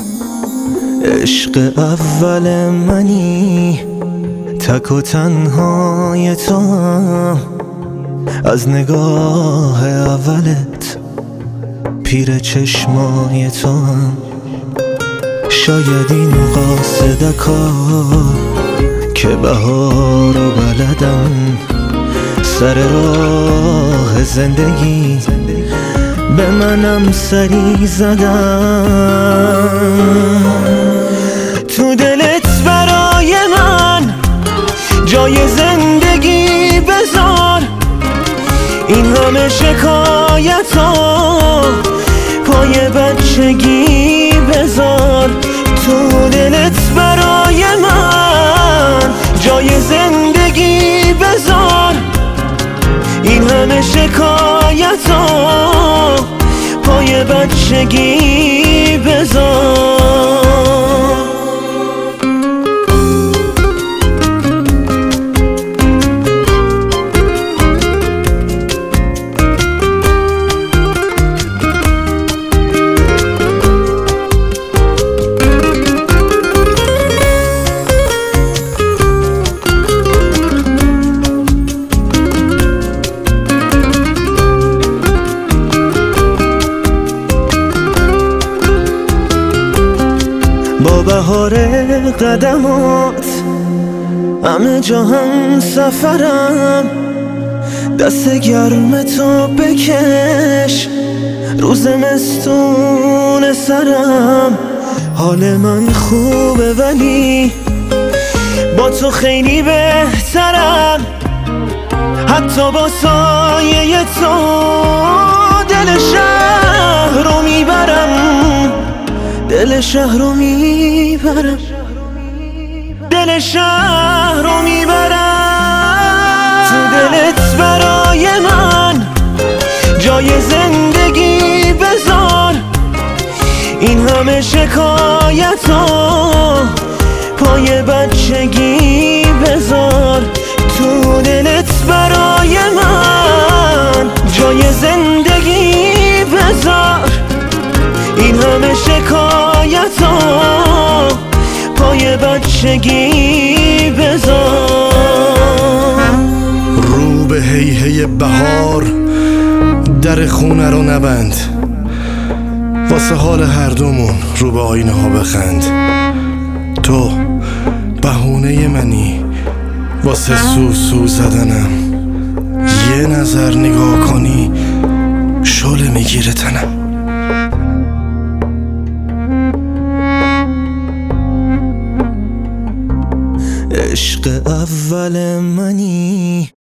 عشق اول منی، تک و تنهای تو هم. از نگاه اولت پیر چشمای تو هم. شاید این قاصدکا که بهار و بلدن، سر راه زندگی به منم سری زدن. تو دلت برای من جای زندگی بذار، این همه شکایتا پای بچگی بذار. تو دلت برای من جای زندگی بذار، این همه شکایتا پای بچگی بذار. با بهار قدمات همه جا هم سفرم، دست گرم تو بکش روز زمستون سرم. حال من خوبه ولی با تو خیلی بهترم، حتی با سایه تو دل شهر رو میبرم، دل شهر رو میبرم، دل شهر رو میبرم. تو دلت برای من جای زندگی بذار، این همه شکایتا پای بچگی بذار. تو دلت برای من جای زندگی بذار، این همه شکایتا پای بچگی بذار. رو به هی بهار در خونه رو نبند، واسه حال هر دومون رو به آینه ها بخند. تو بهونه منی واسه سو زدنم، یه نظر نگاه کنی شعله میگیره تنم. عشق اول منی،